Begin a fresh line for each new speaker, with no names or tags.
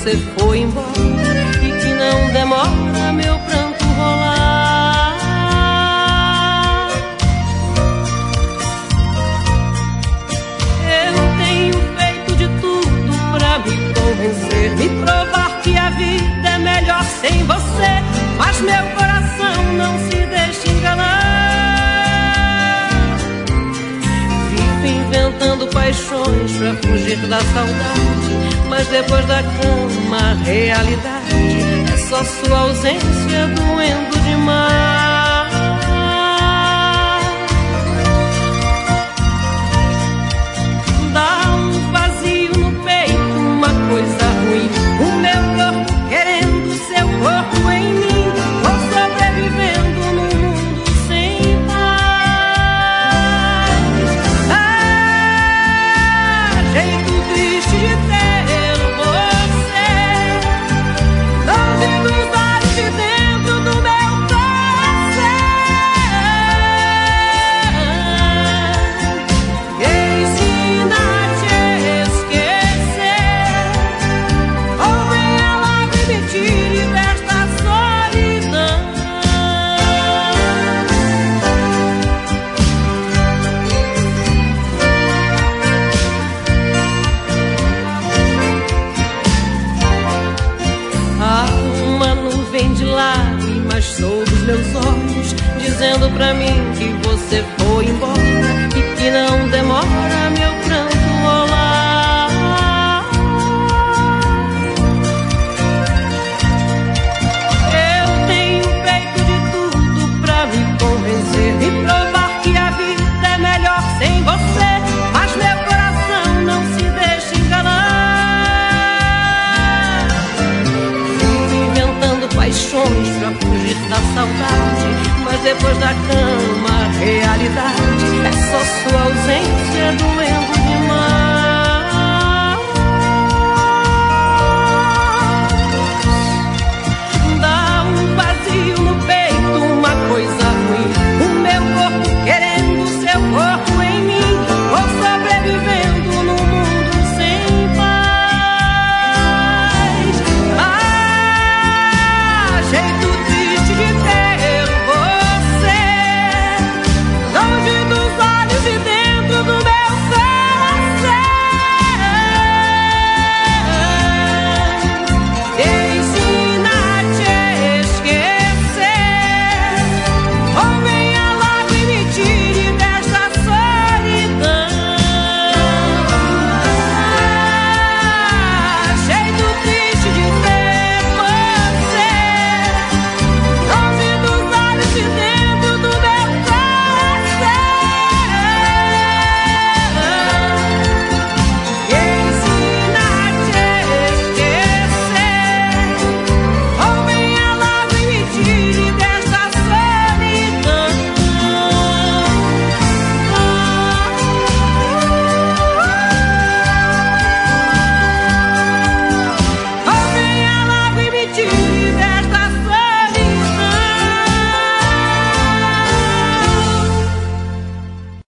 você foi embora e que não demora meu pranto rolar. Eu tenho feito de tudo pra me convencer, me provar que a vida é melhor sem você, mas meu coração não se deixa enganar. Vivo inventando paixões pra fugir da saudade, mas depois da cama a realidade é só sua ausência doendo demais. Dá um vazio no peito, uma coisa ruim, o meu corpo querendo seu corpo em mim. Vou sobrevivendo num mundo sem paz. Ah, jeito triste de ter você longe dos olhos de dentro do meu coração. Ensina a te esquecer, ou venha logo e me tire desta solidão. Há uma nuvem de lágrimas sobre os meus olhos, dizendo pra mim que você foi embora e que não demora meu pranto rolar. Eu tenho feito de tudo pra me convencer, me provar que a vida é melhor sem você, mas meu coração não se deixa enganar. Vivo inventando paixões pra fugir da saudade, mas depois da cama a realidade é só sua ausência doendo